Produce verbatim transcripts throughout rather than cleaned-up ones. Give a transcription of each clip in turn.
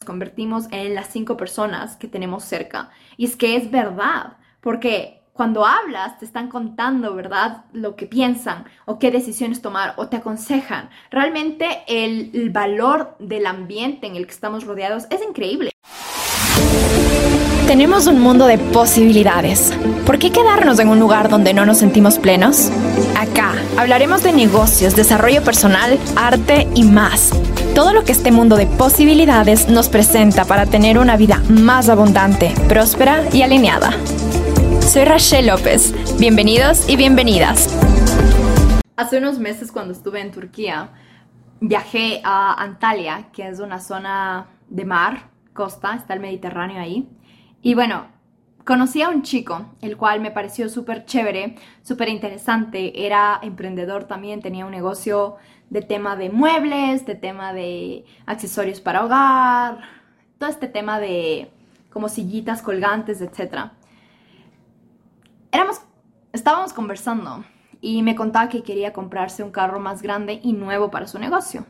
convertimos en las cinco personas que tenemos cerca. Y es que es verdad, porque cuando hablas te están contando, ¿verdad?, lo que piensan o qué decisiones tomar o te aconsejan. Realmente el, el valor del ambiente en el que estamos rodeados es increíble. Tenemos un mundo de posibilidades. ¿Por qué quedarnos en un lugar donde no nos sentimos plenos? Acá hablaremos de negocios, desarrollo personal, arte y más. Todo lo que este mundo de posibilidades nos presenta para tener una vida más abundante, próspera y alineada. Soy Rachel López. Bienvenidos y bienvenidas. Hace unos meses, cuando estuve en Turquía, viajé a Antalya, que es una zona de mar, costa, está el Mediterráneo ahí. Y bueno, conocí a un chico, el cual me pareció súper chévere, súper interesante. Era emprendedor también, tenía un negocio de tema de muebles, de tema de accesorios para hogar, todo este tema de como sillitas colgantes, etcétera. Éramos, estábamos conversando y me contaba que quería comprarse un carro más grande y nuevo para su negocio.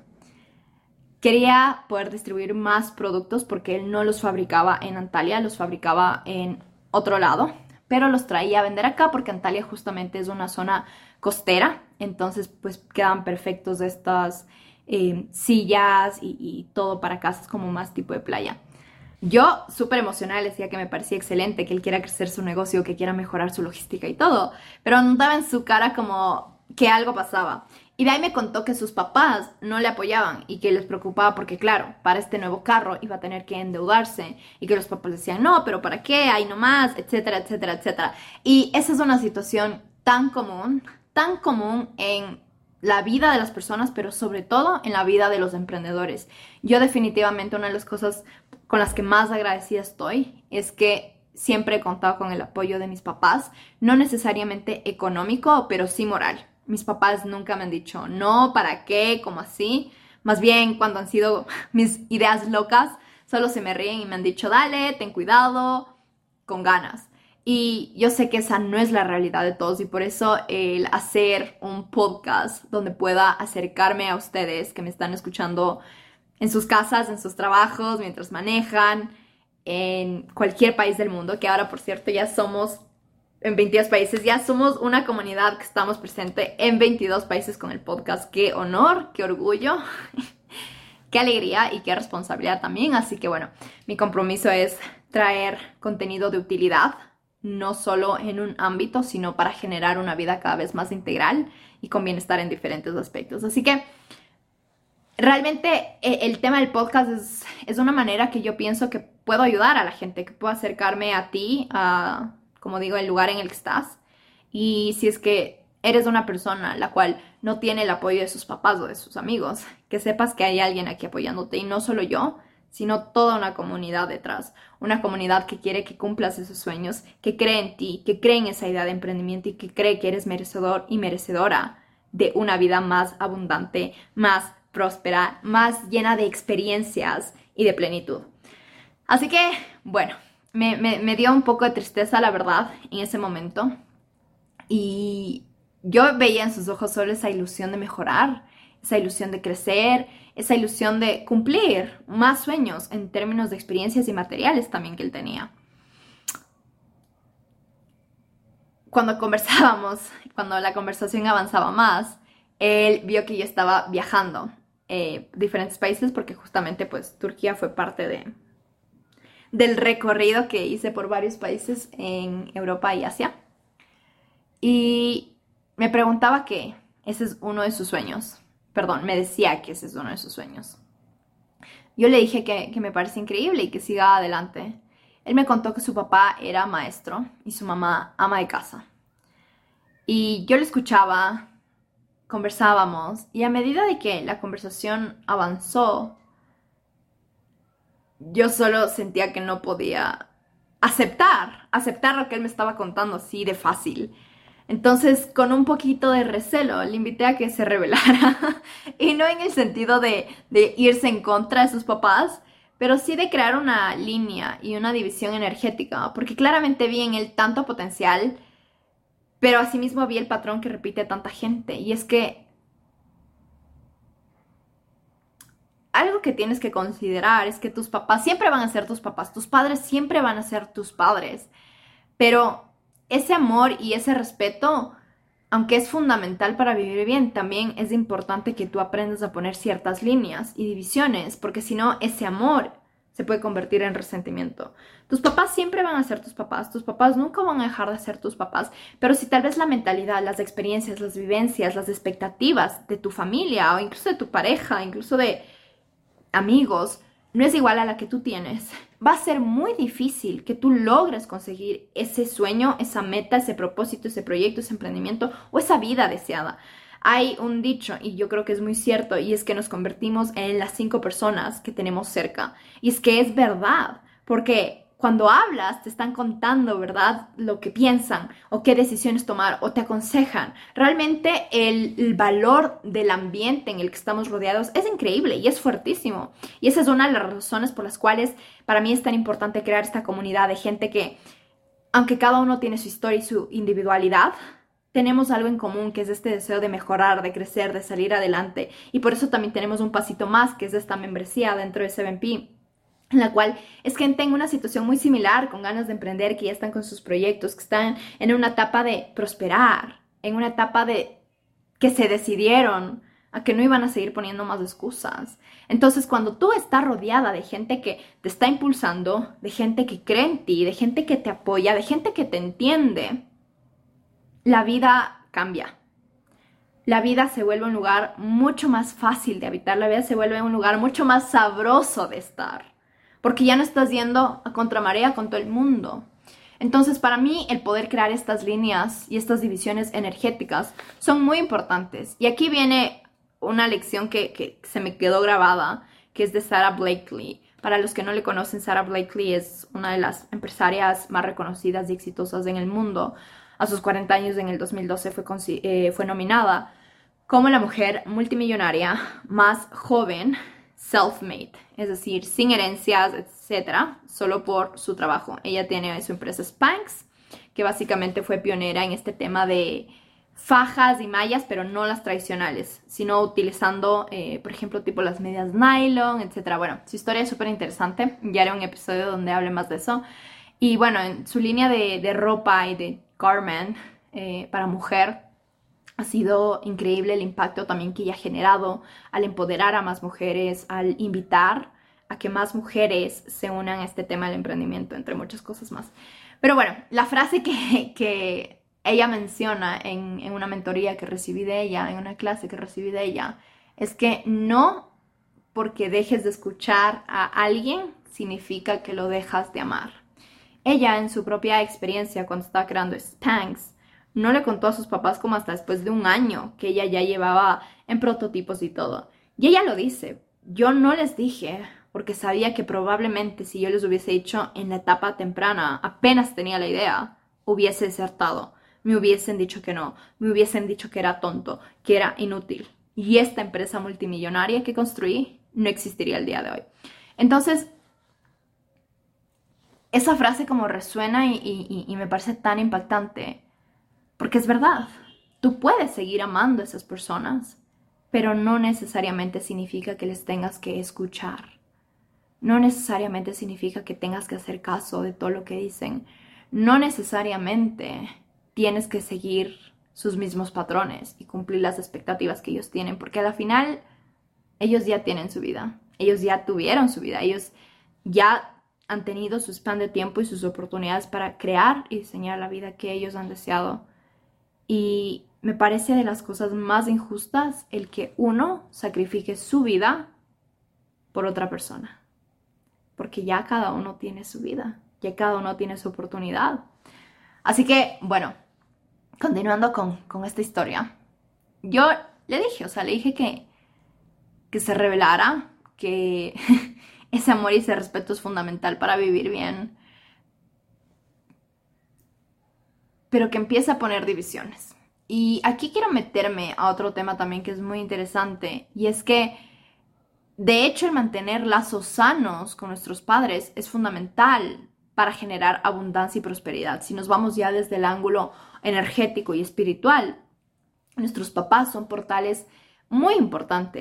Quería poder distribuir más productos porque él no los fabricaba en Antalya, los fabricaba en otro lado, pero los traía a vender acá porque Antalya justamente es una zona costera, entonces pues quedan perfectos estas eh, sillas y, y todo para casas como más tipo de playa. Yo, súper emocional, decía que me parecía excelente, que él quiera crecer su negocio, que quiera mejorar su logística y todo, pero notaba en su cara como que algo pasaba. Y de ahí me contó que sus papás no le apoyaban y que les preocupaba porque, claro, para este nuevo carro iba a tener que endeudarse y que los papás decían, no, pero ¿para qué? Ahí nomás, etcétera, etcétera, etcétera. Y esa es una situación tan común, tan común en la vida de las personas, pero sobre todo en la vida de los emprendedores. Yo definitivamente una de las cosas con las que más agradecida estoy es que siempre he contado con el apoyo de mis papás, no necesariamente económico, pero sí moral. Mis papás nunca me han dicho, no, ¿para qué? ¿Cómo así? Más bien, cuando han sido mis ideas locas, solo se me ríen y me han dicho, dale, ten cuidado, con ganas. Y yo sé que esa no es la realidad de todos y por eso el hacer un podcast donde pueda acercarme a ustedes que me están escuchando en sus casas, en sus trabajos, mientras manejan, en cualquier país del mundo, que ahora, por cierto, ya somos en veintidós países, ya somos una comunidad que estamos presente en veintidós países con el podcast. ¡Qué honor, qué orgullo, qué alegría y qué responsabilidad también! Así que bueno, mi compromiso es traer contenido de utilidad, no solo en un ámbito, sino para generar una vida cada vez más integral y con bienestar en diferentes aspectos. Así que realmente el tema del podcast es, es una manera que yo pienso que puedo ayudar a la gente, que puedo acercarme a ti, a, como digo, el lugar en el que estás. Y si es que eres una persona la cual no tiene el apoyo de sus papás o de sus amigos, que sepas que hay alguien aquí apoyándote y no solo yo, sino toda una comunidad detrás. Una comunidad que quiere que cumplas esos sueños, que cree en ti, que cree en esa idea de emprendimiento y que cree que eres merecedor y merecedora de una vida más abundante, más próspera, más llena de experiencias y de plenitud. Así que, bueno, me, me, me dio un poco de tristeza, la verdad, en ese momento. Y yo veía en sus ojos solo esa ilusión de mejorar, esa ilusión de crecer, esa ilusión de cumplir más sueños en términos de experiencias y materiales también que él tenía. Cuando conversábamos, cuando la conversación avanzaba más, él vio que yo estaba viajando eh, diferentes países porque justamente pues Turquía fue parte de, del recorrido que hice por varios países en Europa y Asia. Y me preguntaba que ese es uno de sus sueños. Perdón, me decía que ese es uno de sus sueños. Yo le dije que, que me parece increíble y que siga adelante. Él me contó que su papá era maestro y su mamá ama de casa. Y yo le escuchaba, conversábamos, y a medida de que la conversación avanzó, yo solo sentía que no podía aceptar, aceptar lo que él me estaba contando así de fácil. Entonces, con un poquito de recelo, le invité a que se rebelara. Y no en el sentido de, de irse en contra de sus papás, pero sí de crear una línea y una división energética. Porque claramente vi en él tanto potencial, pero asimismo vi el patrón que repite tanta gente. Y es que algo que tienes que considerar es que tus papás siempre van a ser tus papás, tus padres siempre van a ser tus padres, pero ese amor y ese respeto, aunque es fundamental para vivir bien, también es importante que tú aprendas a poner ciertas líneas y divisiones, porque si no, ese amor se puede convertir en resentimiento. Tus papás siempre van a ser tus papás, tus papás nunca van a dejar de ser tus papás, pero si tal vez la mentalidad, las experiencias, las vivencias, las expectativas de tu familia o incluso de tu pareja, incluso de amigos, no es igual a la que tú tienes, va a ser muy difícil que tú logres conseguir ese sueño, esa meta, ese propósito, ese proyecto, ese emprendimiento o esa vida deseada. Hay un dicho, y yo creo que es muy cierto, y es que nos convertimos en las cinco personas que tenemos cerca. Y es que es verdad, porque cuando hablas te están contando, ¿verdad?, lo que piensan o qué decisiones tomar o te aconsejan. Realmente el, el valor del ambiente en el que estamos rodeados es increíble y es fuertísimo. Y esa es una de las razones por las cuales para mí es tan importante crear esta comunidad de gente que, aunque cada uno tiene su historia y su individualidad, tenemos algo en común, que es este deseo de mejorar, de crecer, de salir adelante. Y por eso también tenemos un pasito más, que es esta membresía dentro de seven P, en la cual es gente en una situación muy similar, con ganas de emprender, que ya están con sus proyectos, que están en una etapa de prosperar, en una etapa de que se decidieron a que no iban a seguir poniendo más excusas. Entonces, cuando tú estás rodeada de gente que te está impulsando, de gente que cree en ti, de gente que te apoya, de gente que te entiende, la vida cambia. La vida se vuelve un lugar mucho más fácil de habitar, la vida se vuelve un lugar mucho más sabroso de estar, porque ya no estás yendo a contramarea con todo el mundo. Entonces, para mí, el poder crear estas líneas y estas divisiones energéticas son muy importantes. Y aquí viene una lección que, que se me quedó grabada, que es de Sara Blakely. Para los que no le conocen, Sara Blakely es una de las empresarias más reconocidas y exitosas en el mundo. A sus cuarenta años, en el dos mil doce, fue, eh, fue nominada como la mujer multimillonaria más joven, self-made, es decir, sin herencias, etcétera, solo por su trabajo. Ella tiene su empresa Spanx, que básicamente fue pionera en este tema de fajas y mallas, pero no las tradicionales, sino utilizando, eh, por ejemplo, tipo las medias nylon, etcétera. Bueno, su historia es súper interesante, ya haré un episodio donde hable más de eso. Y bueno, en su línea de, de ropa y de garment eh, para mujer, ha sido increíble el impacto también que ella ha generado al empoderar a más mujeres, al invitar a que más mujeres se unan a este tema del emprendimiento, entre muchas cosas más. Pero bueno, la frase que, que ella menciona en, en una mentoría que recibí de ella, en una clase que recibí de ella, es que no porque dejes de escuchar a alguien significa que lo dejas de amar. Ella, en su propia experiencia, cuando estaba creando Spanx, no le contó a sus papás como hasta después de un año que ella ya llevaba en prototipos y todo. Y ella lo dice, yo no les dije porque sabía que probablemente si yo les hubiese dicho en la etapa temprana, apenas tenía la idea, hubiese desertado. Me hubiesen dicho que no, me hubiesen dicho que era tonto, que era inútil. Y esta empresa multimillonaria que construí no existiría el día de hoy. Entonces, esa frase como resuena y, y, y me parece tan impactante. Porque es verdad, tú puedes seguir amando a esas personas, pero no necesariamente significa que les tengas que escuchar. No necesariamente significa que tengas que hacer caso de todo lo que dicen. No necesariamente tienes que seguir sus mismos patrones y cumplir las expectativas que ellos tienen, porque al final ellos ya tienen su vida, ellos ya tuvieron su vida, ellos ya han tenido su span de tiempo y sus oportunidades para crear y diseñar la vida que ellos han deseado. Y me parece de las cosas más injustas el que uno sacrifique su vida por otra persona. Porque ya cada uno tiene su vida, ya cada uno tiene su oportunidad. Así que, bueno, continuando con, con esta historia, yo le dije, o sea, le dije que, que se revelara, que ese amor y ese respeto es fundamental para vivir bien, pero que empiece a poner divisiones. Y aquí quiero meterme a otro tema también que es muy interesante, y es que, de hecho, el mantener lazos sanos con nuestros padres es fundamental para generar abundancia y prosperidad. Si nos vamos ya desde el ángulo energético y espiritual, nuestros papás son portales muy importantes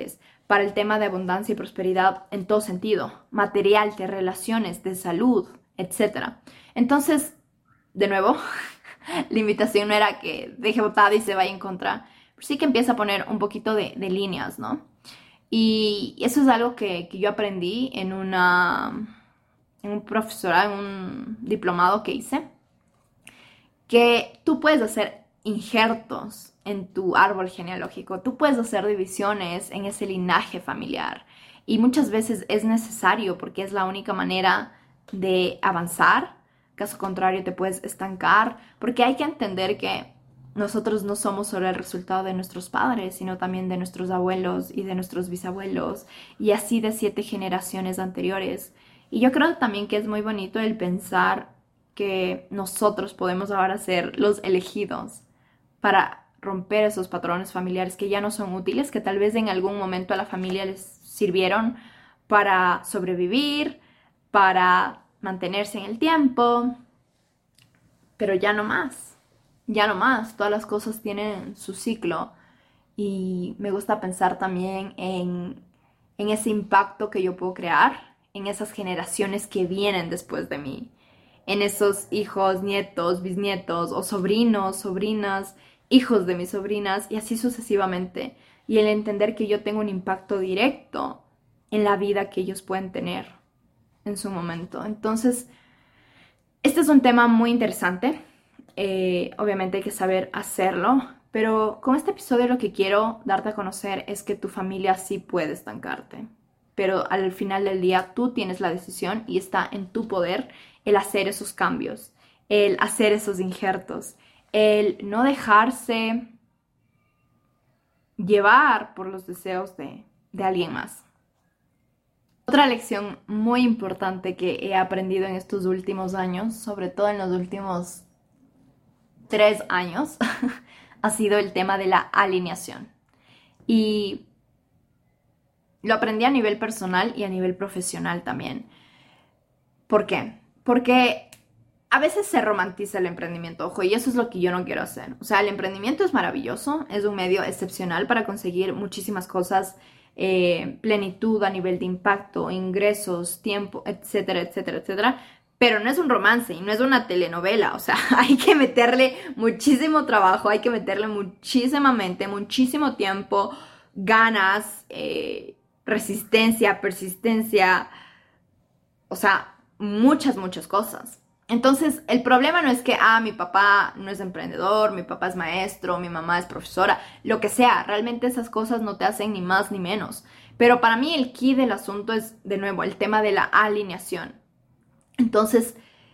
para el tema de abundancia y prosperidad en todo sentido, material, de relaciones, de salud, etcétera. Entonces, de nuevo, la invitación no era que deje botada y se vaya en contra, pero sí que empieza a poner un poquito de, de líneas, ¿no? Y eso es algo que, que yo aprendí en una, en un profesorado, en un diplomado que hice, que tú puedes hacer injertos en tu árbol genealógico, tú puedes hacer divisiones en ese linaje familiar y muchas veces es necesario porque es la única manera de avanzar. Caso contrario te puedes estancar, porque hay que entender que nosotros no somos solo el resultado de nuestros padres, sino también de nuestros abuelos y de nuestros bisabuelos y así de siete generaciones anteriores. Y yo creo también que es muy bonito el pensar que nosotros podemos ahora ser los elegidos para romper esos patrones familiares que ya no son útiles, que tal vez en algún momento a la familia les sirvieron para sobrevivir, para mantenerse en el tiempo, pero ya no más, ya no más, todas las cosas tienen su ciclo y me gusta pensar también en, en ese impacto que yo puedo crear en esas generaciones que vienen después de mí, en esos hijos, nietos, bisnietos o sobrinos, sobrinas, hijos de mis sobrinas y así sucesivamente. Y el entender que yo tengo un impacto directo en la vida que ellos pueden tener en su momento. Entonces, este es un tema muy interesante. Eh, obviamente hay que saber hacerlo, pero con este episodio lo que quiero darte a conocer es que tu familia sí puede estancarte. Pero al final del día tú tienes la decisión y está en tu poder el hacer esos cambios, el hacer esos injertos, el no dejarse llevar por los deseos de, de alguien más. Otra lección muy importante que he aprendido en estos últimos años, sobre todo en los últimos tres años, ha sido el tema de la alineación. Y lo aprendí a nivel personal y a nivel profesional también. ¿Por qué? Porque a veces se romantiza el emprendimiento, ojo, y eso es lo que yo no quiero hacer. O sea, el emprendimiento es maravilloso, es un medio excepcional para conseguir muchísimas cosas, eh, plenitud a nivel de impacto, ingresos, tiempo, etcétera, etcétera, etcétera. Pero no es un romance y no es una telenovela, o sea, hay que meterle muchísimo trabajo, hay que meterle muchísima mente, muchísimo tiempo, ganas, eh, resistencia, persistencia, o sea, muchas, muchas cosas. Entonces, el problema no es que, ah, mi papá no es emprendedor, mi papá es maestro, mi mamá es profesora, lo que sea, realmente esas cosas no te hacen ni más ni menos. Pero para mí el key del asunto es, de nuevo, el tema de la alineación. Entonces,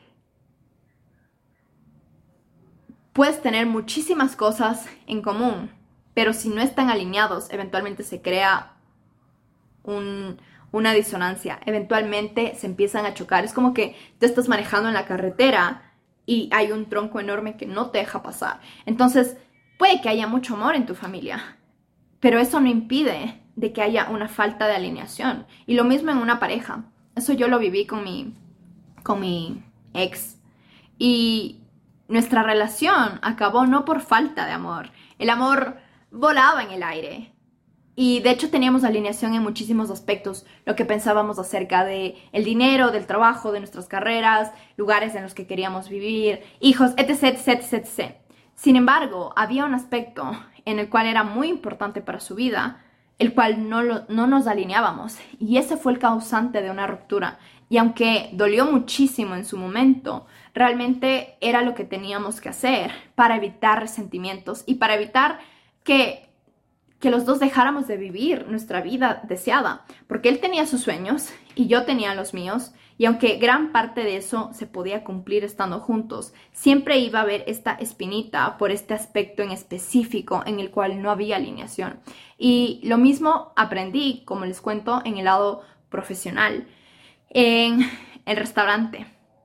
puedes tener muchísimas cosas en común, pero si no están alineados, eventualmente se crea un, una disonancia, eventualmente se empiezan a chocar. Es como que te estás manejando en la carretera y hay un tronco enorme que no te deja pasar. Entonces, puede que haya mucho amor en tu familia, pero eso no impide de que haya una falta de alineación. Y lo mismo en una pareja. Eso yo lo viví con mi... con mi ex y nuestra relación acabó no por falta de amor, el amor volaba en el aire y de hecho teníamos alineación en muchísimos aspectos, lo que pensábamos acerca de el dinero, del trabajo, de nuestras carreras, lugares en los que queríamos vivir, hijos, etc, etc, etc, etcétera. Sin embargo, había un aspecto en el cual era muy importante para su vida, el cual no, lo, no nos alineábamos y ese fue el causante de una ruptura. Y aunque dolió muchísimo en su momento, realmente era lo que teníamos que hacer para evitar resentimientos y para evitar que, que los dos dejáramos de vivir nuestra vida deseada. Porque él tenía sus sueños y yo tenía los míos. Y aunque gran parte de eso se podía cumplir estando juntos, siempre iba a haber esta espinita por este aspecto en específico en el cual no había alineación. Y lo mismo aprendí, como les cuento, en el lado profesional. En el restaurante.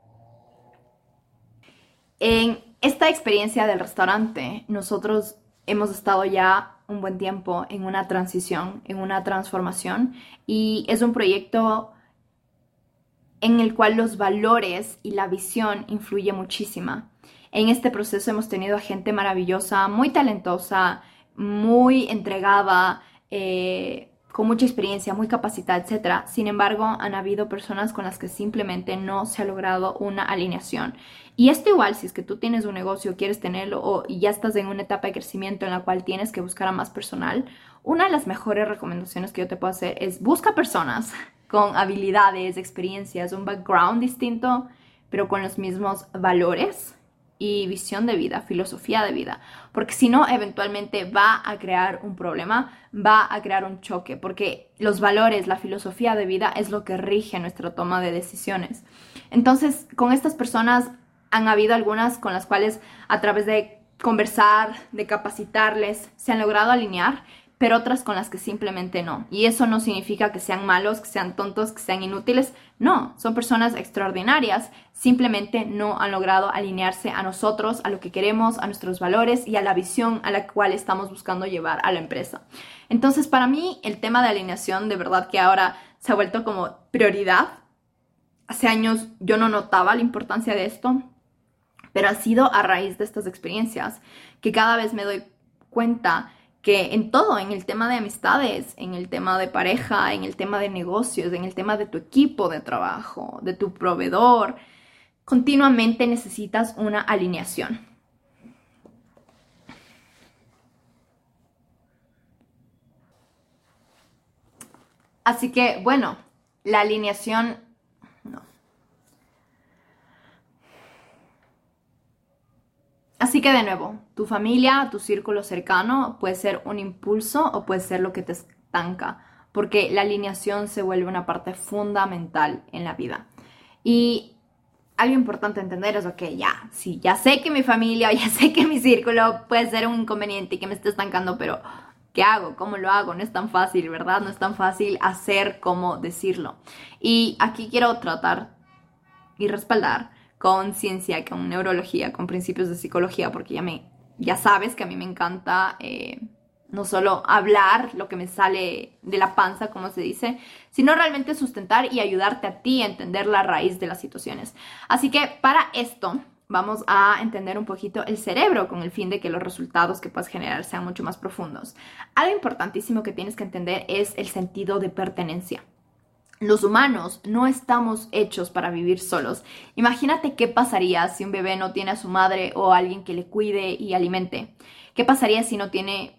En esta experiencia del restaurante, nosotros hemos estado ya un buen tiempo en una transición, en una transformación, y es un proyecto en el cual los valores y la visión influyen muchísimo. En este proceso hemos tenido a gente maravillosa, muy talentosa, muy entregada, eh, con mucha experiencia, muy capacitada, etcétera. Sin embargo, han habido personas con las que simplemente no se ha logrado una alineación. Y esto igual, si es que tú tienes un negocio, quieres tenerlo o ya estás en una etapa de crecimiento en la cual tienes que buscar a más personal, una de las mejores recomendaciones que yo te puedo hacer es busca personas con habilidades, experiencias, un background distinto, pero con los mismos valores y visión de vida, filosofía de vida, porque si no, eventualmente va a crear un problema, va a crear un choque, porque los valores, la filosofía de vida es lo que rige nuestra toma de decisiones. Entonces, con estas personas han habido algunas con las cuales a través de conversar, de capacitarles, se han logrado alinear, pero otras con las que simplemente no. Y eso no significa que sean malos, que sean tontos, que sean inútiles. No, son personas extraordinarias. Simplemente no han logrado alinearse a nosotros, a lo que queremos, a nuestros valores y a la visión a la cual estamos buscando llevar a la empresa. Entonces, para mí, el tema de alineación, de verdad que ahora se ha vuelto como prioridad. Hace años yo no notaba la importancia de esto, pero ha sido a raíz de estas experiencias que cada vez me doy cuenta que en todo, en el tema de amistades, en el tema de pareja, en el tema de negocios, en el tema de tu equipo de trabajo, de tu proveedor, continuamente necesitas una alineación. Así que, bueno, la alineación, no. Así que de nuevo, tu familia, tu círculo cercano puede ser un impulso o puede ser lo que te estanca, porque la alineación se vuelve una parte fundamental en la vida. Y algo importante entender es, ok, ya, sí, ya sé que mi familia, ya sé que mi círculo puede ser un inconveniente y que me esté estancando, pero ¿qué hago? ¿Cómo lo hago? No es tan fácil, ¿verdad? No es tan fácil hacer como decirlo. Y aquí quiero tratar y respaldar con ciencia, con neurología, con principios de psicología, porque ya, me, ya sabes que a mí me encanta eh, no solo hablar lo que me sale de la panza, como se dice, sino realmente sustentar y ayudarte a ti a entender la raíz de las situaciones. Así que para esto vamos a entender un poquito el cerebro con el fin de que los resultados que puedas generar sean mucho más profundos. Algo importantísimo que tienes que entender es el sentido de pertenencia. Los humanos no estamos hechos para vivir solos. Imagínate qué pasaría si un bebé no tiene a su madre o a alguien que le cuide y alimente. ¿Qué pasaría si no tiene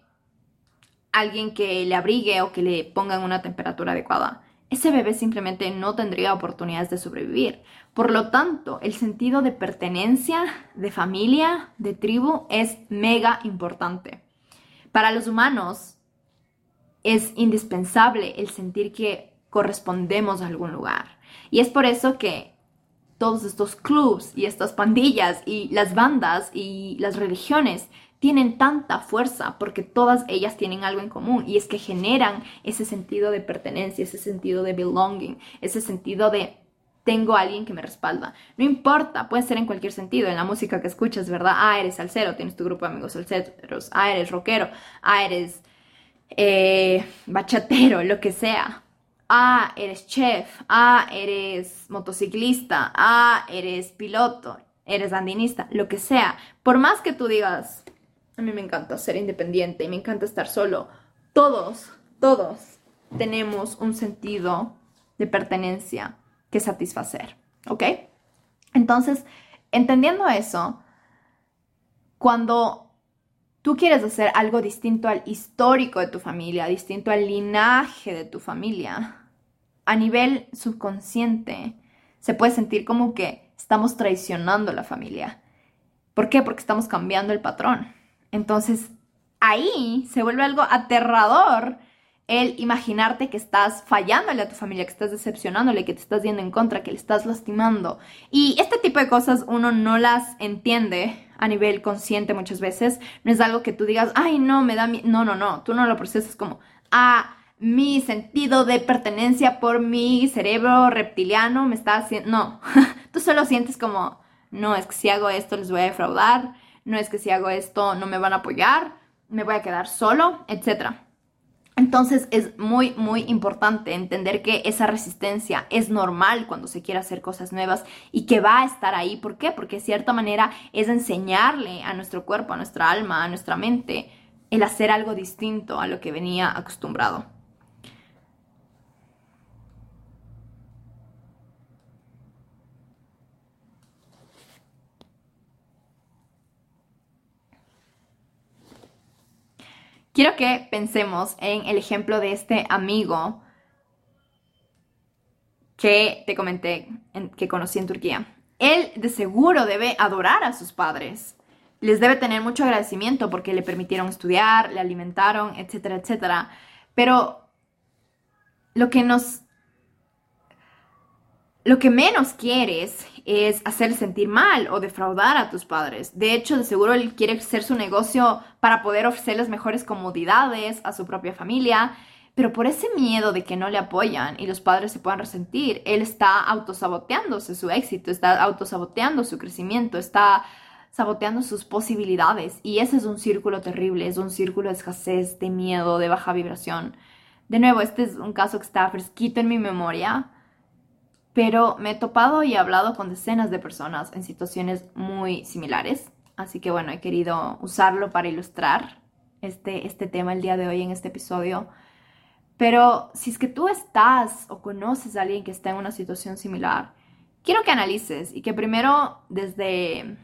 alguien que le abrigue o que le ponga en una temperatura adecuada? Ese bebé simplemente no tendría oportunidades de sobrevivir. Por lo tanto, el sentido de pertenencia, de familia, de tribu es mega importante. Para los humanos es indispensable el sentir que correspondemos a algún lugar. Y es por eso que todos estos clubs y estas pandillas y las bandas y las religiones tienen tanta fuerza, porque todas ellas tienen algo en común, y es que generan ese sentido de pertenencia, ese sentido de belonging, ese sentido de tengo a alguien que me respalda. No importa, puede ser en cualquier sentido, en la música que escuchas, ¿verdad? Ah, eres salsero, tienes tu grupo de amigos salseros. Ah, eres rockero. Ah, eres eh, bachatero, lo que sea. Ah, eres chef. Ah, eres motociclista. Ah, eres piloto. Eres andinista. Lo que sea. Por más que tú digas, a mí me encanta ser independiente y me encanta estar solo. Todos, todos tenemos un sentido de pertenencia que satisfacer. ¿Ok? Entonces, entendiendo eso, cuando tú quieres hacer algo distinto al histórico de tu familia, distinto al linaje de tu familia, a nivel subconsciente se puede sentir como que estamos traicionando a la familia. ¿Por qué? Porque estamos cambiando el patrón. Entonces, ahí se vuelve algo aterrador el imaginarte que estás fallándole a tu familia, que estás decepcionándole, que te estás yendo en contra, que le estás lastimando. Y este tipo de cosas uno no las entiende a nivel consciente muchas veces. No es algo que tú digas, ay, no, me da miedo. No, no, no. Tú no lo procesas como, ah, mi sentido de pertenencia por mi cerebro reptiliano me está haciendo... No, tú solo sientes como, no, es que si hago esto les voy a defraudar. No es que si hago esto no me van a apoyar, me voy a quedar solo, etcétera. Entonces es muy, muy importante entender que esa resistencia es normal cuando se quiere hacer cosas nuevas y que va a estar ahí. ¿Por qué? Porque de cierta manera es enseñarle a nuestro cuerpo, a nuestra alma, a nuestra mente, el hacer algo distinto a lo que venía acostumbrado. quiero que pensemos en el ejemplo de este amigo que te comenté, en, que conocí en Turquía. Él de seguro debe adorar a sus padres. Les debe tener mucho agradecimiento porque le permitieron estudiar, le alimentaron, etcétera, etcétera. Pero lo que nos... Lo que menos quieres es hacer sentir mal o defraudar a tus padres. De hecho, de seguro él quiere hacer su negocio para poder ofrecerles mejores comodidades a su propia familia, pero por ese miedo de que no le apoyan y los padres se puedan resentir, él está autosaboteándose su éxito, está autosaboteando su crecimiento, está saboteando sus posibilidades. Y ese es un círculo terrible, es un círculo de escasez, de miedo, de baja vibración. De nuevo, este es un caso que está fresquito en mi memoria, pero me he topado y he hablado con decenas de personas en situaciones muy similares. Así que bueno, he querido usarlo para ilustrar este, este tema el día de hoy en este episodio. Pero si es que tú estás o conoces a alguien que está en una situación similar, quiero que analices y que primero desde,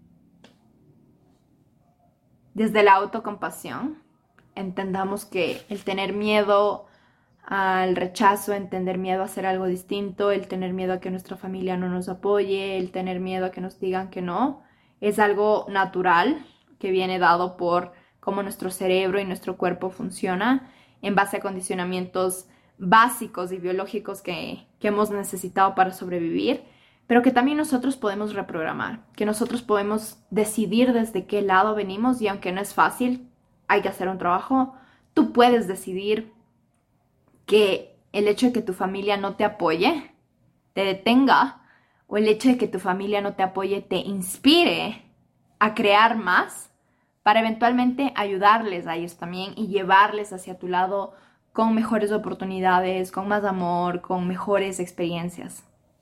desde la autocompasión entendamos que el tener miedo al rechazo, el tener miedo a hacer algo distinto, el tener miedo a que nuestra familia no nos apoye, el tener miedo a que nos digan que no, es algo natural que viene dado por cómo nuestro cerebro y nuestro cuerpo funciona en base a condicionamientos básicos y biológicos que, que hemos necesitado para sobrevivir, pero que también nosotros podemos reprogramar, que nosotros podemos decidir desde qué lado venimos y aunque no es fácil, hay que hacer un trabajo, tú puedes decidir que el hecho de que tu familia no te apoye te detenga o el hecho de que tu familia no te apoye te inspire a crear más para eventualmente ayudarles a ellos también y llevarles hacia tu lado con mejores oportunidades, con más amor, con mejores experiencias.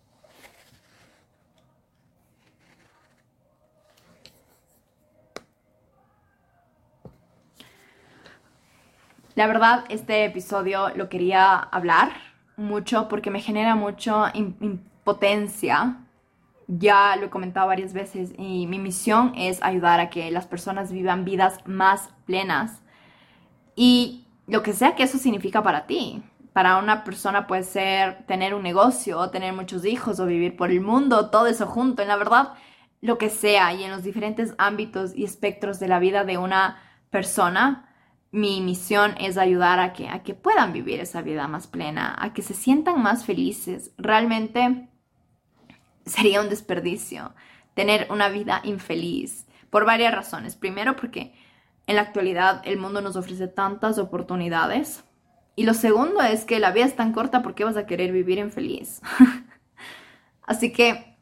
La verdad, este episodio lo quería hablar mucho porque me genera mucha impotencia. Ya lo he comentado varias veces y mi misión es ayudar a que las personas vivan vidas más plenas. Y lo que sea que eso significa para ti. Para una persona puede ser tener un negocio, o tener muchos hijos, o vivir por el mundo, todo eso junto. En la verdad, lo que sea y en los diferentes ámbitos y espectros de la vida de una persona, mi misión es ayudar a que, a que puedan vivir esa vida más plena, a que se sientan más felices. Realmente sería un desperdicio tener una vida infeliz por varias razones. Primero, porque en la actualidad el mundo nos ofrece tantas oportunidades. Y lo segundo es que la vida es tan corta, ¿por qué vas a querer vivir infeliz? Así que...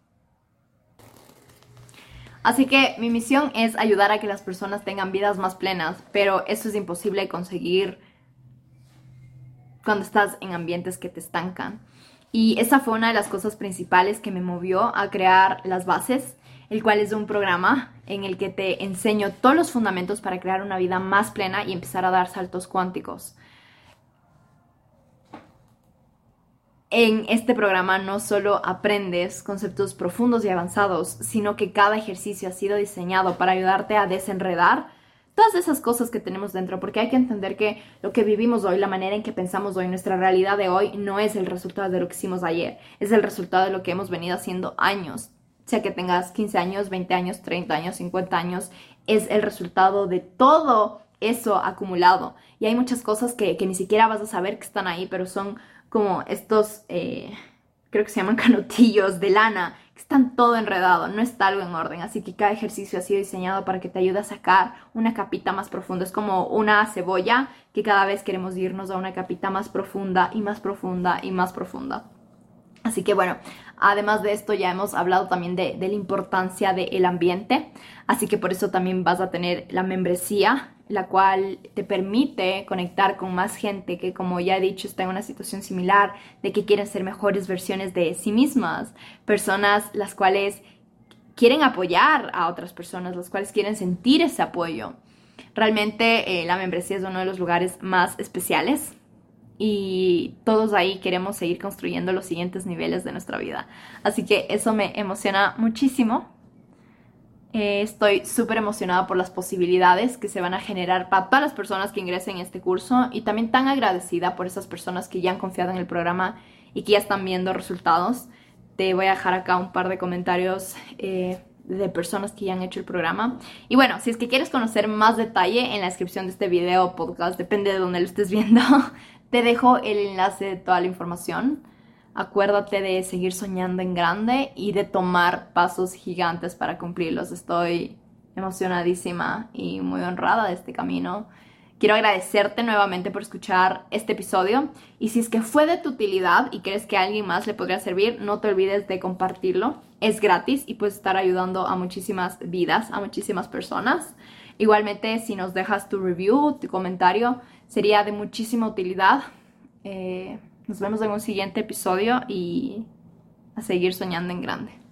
Así que mi misión es ayudar a que las personas tengan vidas más plenas, pero eso es imposible conseguir cuando estás en ambientes que te estancan. Y esa fue una de las cosas principales que me movió a crear Las Bases, el cual es un programa en el que te enseño todos los fundamentos para crear una vida más plena y empezar a dar saltos cuánticos. En este programa no solo aprendes conceptos profundos y avanzados, sino que cada ejercicio ha sido diseñado para ayudarte a desenredar todas esas cosas que tenemos dentro, porque hay que entender que lo que vivimos hoy, la manera en que pensamos hoy, nuestra realidad de hoy, no es el resultado de lo que hicimos ayer, es el resultado de lo que hemos venido haciendo años. Sea que tengas quince años, veinte años, treinta años, cincuenta años, es el resultado de todo eso acumulado. Y hay muchas cosas que, que ni siquiera vas a saber que están ahí, pero son como estos, eh, creo que se llaman canutillos de lana, que están todo enredado, no está algo en orden. Así que cada ejercicio ha sido diseñado para que te ayude a sacar una capita más profunda. Es como una cebolla que cada vez queremos irnos a una capita más profunda y más profunda y más profunda. Así que bueno, además de esto ya hemos hablado también de, de la importancia del ambiente. Así que por eso también vas a tener la membresía, la cual te permite conectar con más gente que, como ya he dicho, está en una situación similar, de que quieren ser mejores versiones de sí mismas. Personas las cuales quieren apoyar a otras personas, las cuales quieren sentir ese apoyo. Realmente eh, la membresía es uno de los lugares más especiales. Y todos ahí queremos seguir construyendo los siguientes niveles de nuestra vida. Así que eso me emociona muchísimo. Eh, estoy súper emocionada por las posibilidades que se van a generar para todas las personas que ingresen en este curso y también tan agradecida por esas personas que ya han confiado en el programa y que ya están viendo resultados. Te voy a dejar acá un par de comentarios eh, de personas que ya han hecho el programa. Y bueno, si es que quieres conocer más detalle, en la descripción de este video o podcast, depende de donde lo estés viendo, te dejo el enlace de toda la información. Acuérdate de seguir soñando en grande y de tomar pasos gigantes para cumplirlos. Estoy emocionadísima y muy honrada de este camino. Quiero agradecerte nuevamente por escuchar este episodio y si es que fue de tu utilidad y crees que a alguien más le podría servir, no te olvides de compartirlo. Es gratis y puedes estar ayudando a muchísimas vidas, a muchísimas personas. Igualmente, si nos dejas tu review, tu comentario, sería de muchísima utilidad. Eh... Nos vemos en un siguiente episodio y a seguir soñando en grande.